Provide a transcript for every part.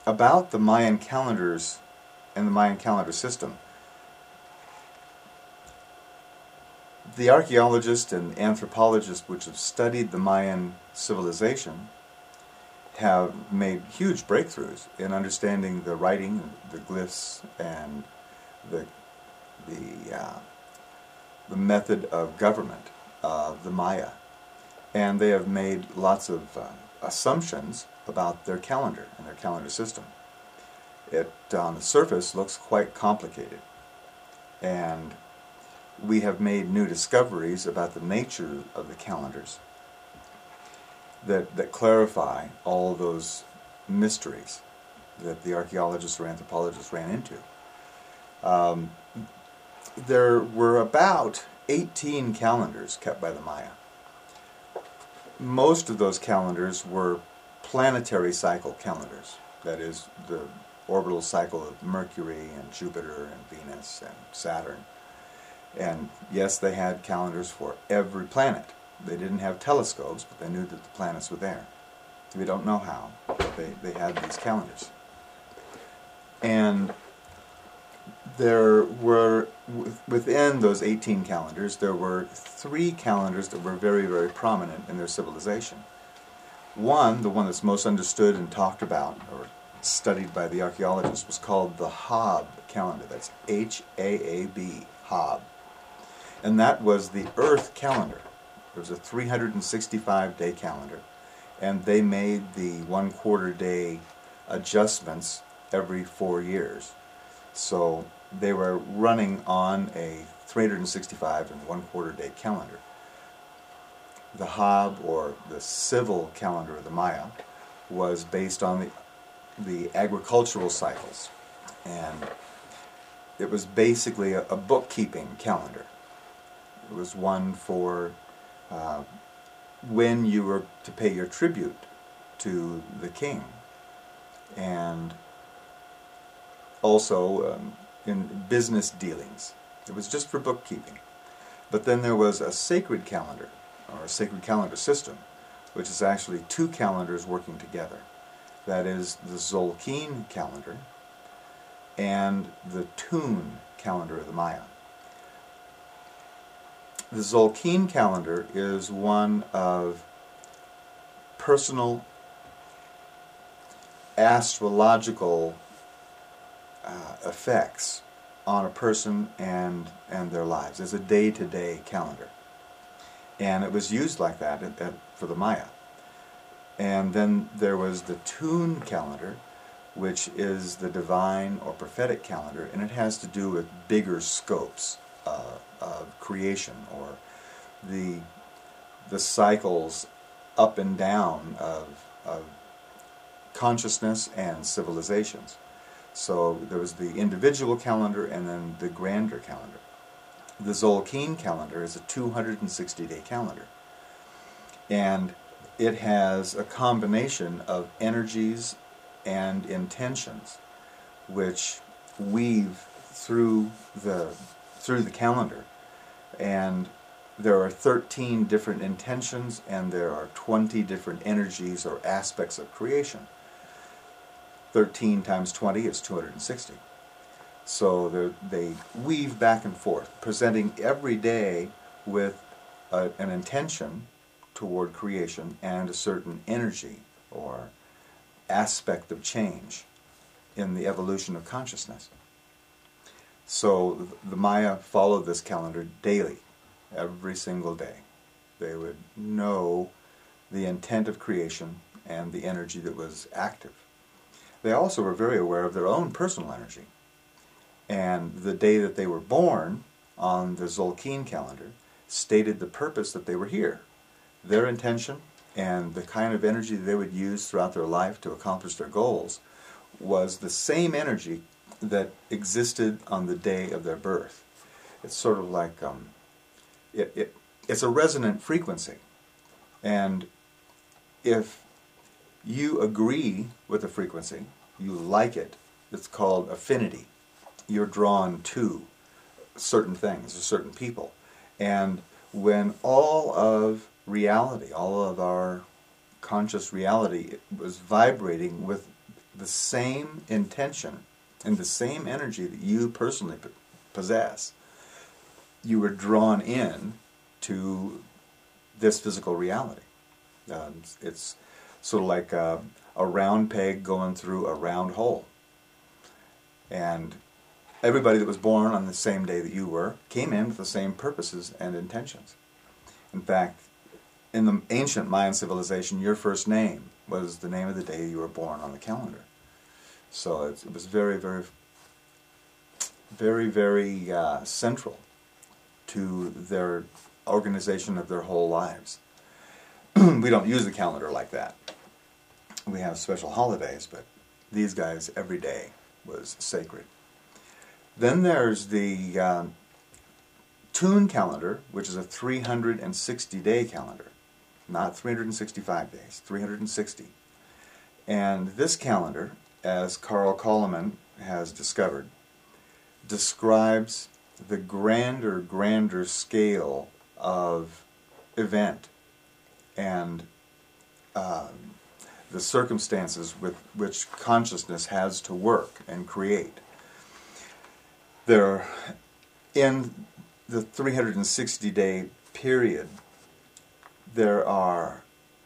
about the Mayan calendars and the Mayan calendar system. The archaeologists and anthropologists which have studied the Mayan civilization have made huge breakthroughs in understanding the writing, the glyphs, and the method of government of the Maya. And they have made lots of assumptions about their calendar and their calendar system. It, on the surface, looks quite complicated. And we have made new discoveries about the nature of the calendars that clarify all those mysteries that the archaeologists or anthropologists ran into. There were about 18 calendars kept by the Maya. Most of those calendars were planetary cycle calendars. That is, the orbital cycle of Mercury and Jupiter and Venus and Saturn. And yes, they had calendars for every planet. They didn't have telescopes, but they knew that the planets were there. We don't know how, but they had these calendars. And there were, within those 18 calendars, there were 3 calendars that were very, very prominent in their civilization. One, the one that's most understood and talked about, or studied by the archaeologists, was called the Haab calendar. That's H-A-A-B, Haab. And that was the Earth calendar. It was a 365-day calendar, and they made the 1/4 day adjustments every 4 years. So they were running on a 365 and 1/4 day calendar. The Haab, or the civil calendar of the Maya, was based on the agricultural cycles, and it was basically a bookkeeping calendar. It was one for when you were to pay your tribute to the king, and also in business dealings. It was just for bookkeeping. But then there was a sacred calendar, or a sacred calendar system, which is actually 2 calendars working together. That is the Tzolk'in calendar and the Tun calendar of the Maya. The Tzolk'in calendar is one of personal astrological effects on a person and their lives. It's a day-to-day calendar. And it was used like that for the Maya. And then there was the Tun calendar, which is the divine or prophetic calendar, and it has to do with bigger scopes of creation, or the cycles up and down of consciousness and civilizations. So there was the individual calendar and then the grander calendar. The Tzolk'in calendar is a 260-day calendar, and it has a combination of energies and intentions which weave through the calendar. And there are 13 different intentions, and there are 20 different energies or aspects of creation. 13 times 20 is 260. So they weave back and forth, presenting every day with an intention toward creation and a certain energy or aspect of change in the evolution of consciousness. So the Maya followed this calendar daily, every single day. They would know the intent of creation and the energy that was active. They also were very aware of their own personal energy. And the day that they were born on the Tzolk'in calendar stated the purpose that they were here. Their intention and the kind of energy they would use throughout their life to accomplish their goals was the same energy that existed on the day of their birth. It's sort of like, it's a resonant frequency. And if you agree with the frequency, you like it, it's called affinity. You're drawn to certain things or certain people. And when all of reality, all of our conscious reality was vibrating with the same intention and the same energy that you personally possess, you were drawn in to this physical reality. It's sort of like a round peg going through a round hole. And everybody that was born on the same day that you were came in with the same purposes and intentions. In fact, in the ancient Mayan civilization, your first name was the name of the day you were born on the calendar. So it was very, very, very, very central to their organization of their whole lives. We don't use the calendar like that. We have special holidays, but these guys, every day was sacred. Then there's the Tune calendar, which is a 360-day calendar. Not 365 days, 360. And this calendar, as Carl Koloman has discovered, describes the grander scale of event and the circumstances with which consciousness has to work and create. There, in the 360-day period, there are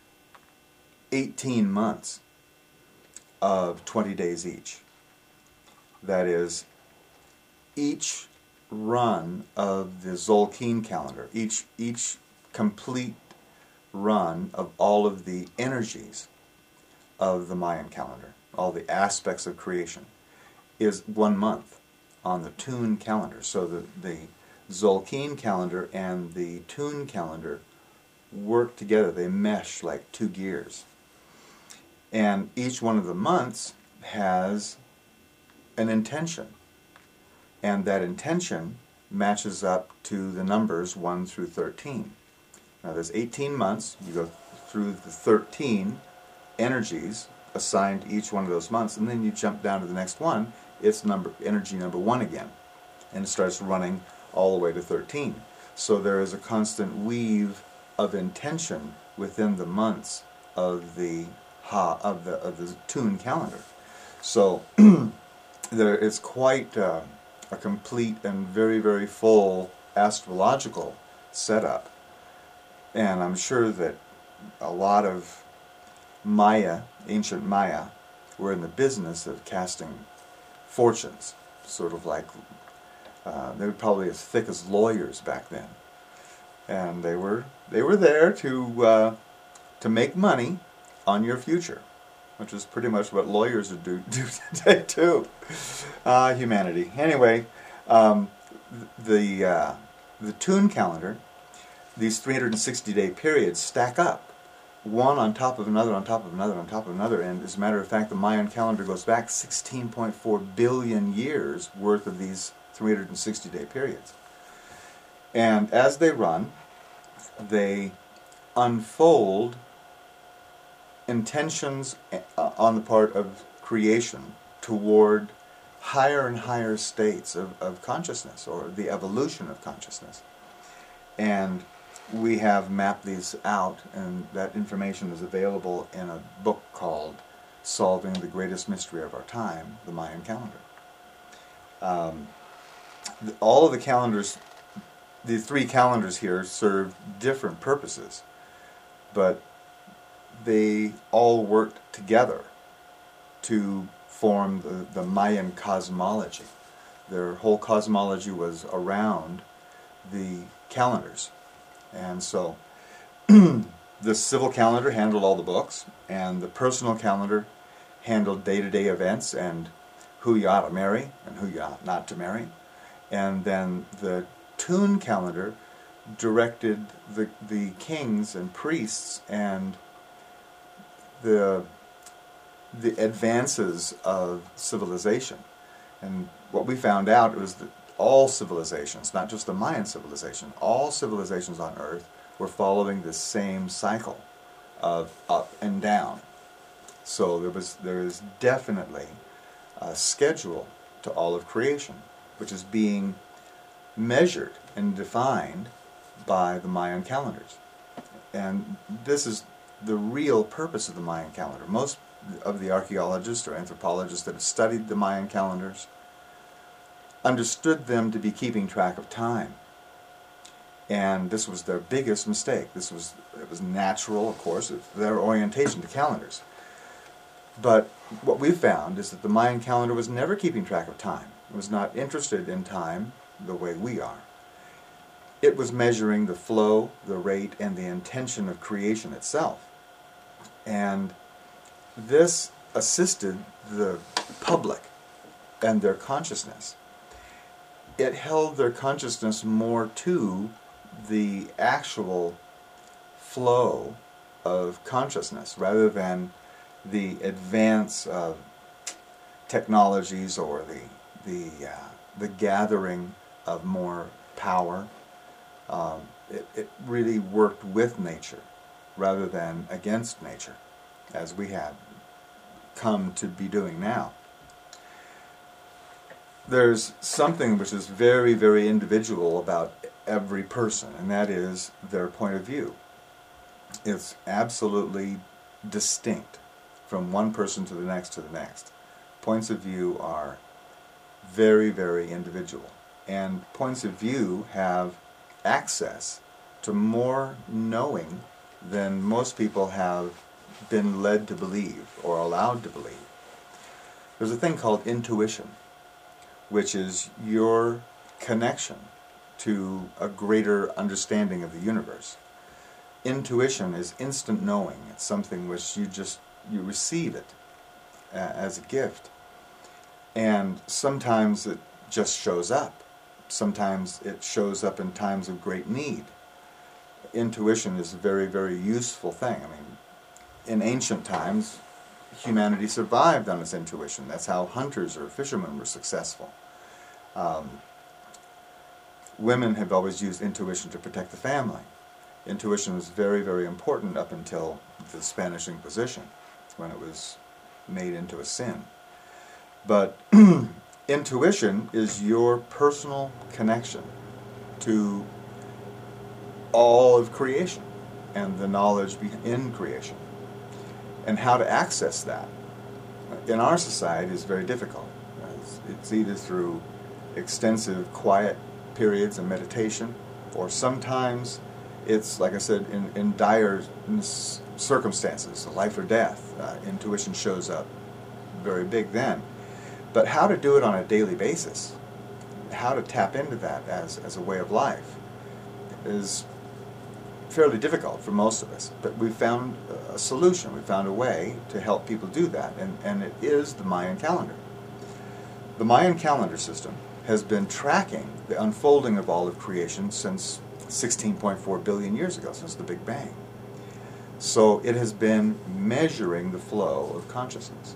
18 months of 20 days each. That is, each run of the Tzolk'in calendar, each complete run of all of the energies of the Mayan calendar, all the aspects of creation, is 1 month on the Tune calendar. So the Tzolk'in calendar and the Tune calendar work together. They mesh like two gears. And each one of the months has an intention. And that intention matches up to the numbers 1 through 13. Now there's 18 months. You go through the 13 energies assigned to each one of those months, and then you jump down to the next one. It's energy number 1 again. And it starts running all the way to 13. So there is a constant weave of intention within the months of the Tune calendar. So it's quite a complete and very, very full astrological setup. And I'm sure that a lot of ancient Maya, were in the business of casting fortunes, sort of like they were probably as thick as lawyers back then. And they were there to make money on your future, which is pretty much what lawyers do today too. Humanity. Anyway, the Tune calendar, these 360-day periods stack up, one on top of another, on top of another, on top of another. And as a matter of fact, the Mayan calendar goes back 16.4 billion years worth of these 360-day periods. And as they run, they unfold intentions on the part of creation toward higher and higher states of consciousness, or the evolution of consciousness. And we have mapped these out, and that information is available in a book called Solving the Greatest Mystery of Our Time, the Mayan Calendar. All of the calendars, the 3 calendars here, serve different purposes, but they all worked together to form the Mayan cosmology. Their whole cosmology was around the calendars. And so the civil calendar handled all the books, and the personal calendar handled day-to-day events and who you ought to marry and who you ought not to marry. And then the Tune calendar directed the kings and priests and the advances of civilization. And what we found out was that all civilizations, not just the Mayan civilization, all civilizations on Earth were following the same cycle of up and down. So there is definitely a schedule to all of creation, which is being measured and defined by the Mayan calendars. And this is the real purpose of the Mayan calendar. Most of the archaeologists or anthropologists that have studied the Mayan calendars understood them to be keeping track of time. And this was their biggest mistake. It was natural, of course, their orientation to calendars. But what we found is that the Mayan calendar was never keeping track of time. It was not interested in time the way we are. It was measuring the flow, the rate, and the intention of creation itself. And this assisted the public and their consciousness. It held their consciousness more to the actual flow of consciousness rather than the advance of technologies or the gathering of more power. It really worked with nature rather than against nature, as we have come to be doing now. There's something which is very, very individual about every person, and that is their point of view. It's absolutely distinct from one person to the next to the next. Points of view are very, very individual, and points of view have access to more knowing than most people have been led to believe or allowed to believe. There's a thing called intuition, which is your connection to a greater understanding of the universe. Intuition is instant knowing. It's something which you receive it as a gift. And sometimes it just shows up. Sometimes it shows up in times of great need. Intuition is a very, very useful thing. I mean, in ancient times, humanity survived on its intuition. That's how hunters or fishermen were successful. Women have always used intuition to protect the family. Intuition was very, very important up until the Spanish Inquisition, when it was made into a sin. But intuition is your personal connection to all of creation and the knowledge in creation. And how to access that in our society is very difficult. It's either through extensive quiet periods of meditation, or sometimes it's, like I said, in dire circumstances, life or death. Intuition shows up very big then. But how to do it on a daily basis, how to tap into that as a way of life, is fairly difficult for most of us. But we found a solution. We found a way to help people do that, and it is the Mayan calendar. The Mayan calendar system has been tracking the unfolding of all of creation since 16.4 billion years ago, since the Big Bang. So it has been measuring the flow of consciousness.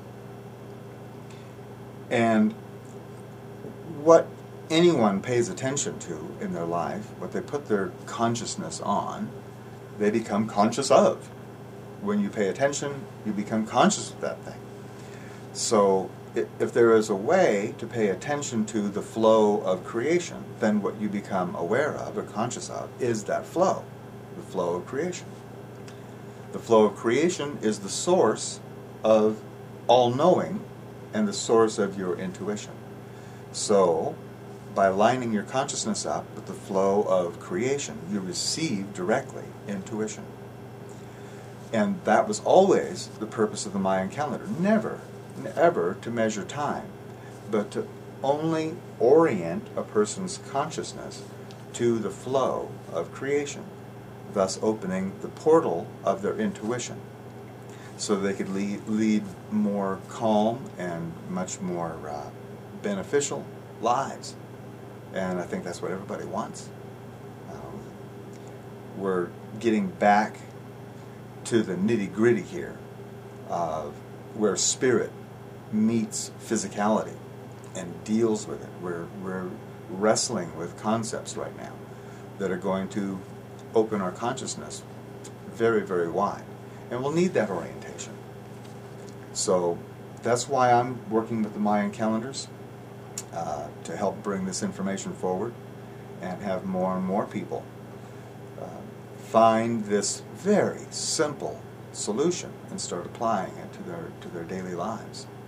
And what anyone pays attention to in their life, what they put their consciousness on, they become conscious of. When you pay attention, you become conscious of that thing. So if there is a way to pay attention to the flow of creation, then what you become aware of or conscious of is that flow, the flow of creation. The flow of creation is the source of all knowing and the source of your intuition. So, by lining your consciousness up with the flow of creation, you receive directly intuition. And that was always the purpose of the Mayan calendar. Never to measure time, but to only orient a person's consciousness to the flow of creation, thus opening the portal of their intuition, so they could lead more calm and much more beneficial lives. And I think that's what everybody wants. We're getting back to the nitty-gritty here of where spirit meets physicality and deals with it. We're wrestling with concepts right now that are going to open our consciousness very, very wide. And we'll need that orientation. So that's why I'm working with the Mayan calendars, to help bring this information forward and have more and more people find this very simple solution and start applying it to their daily lives.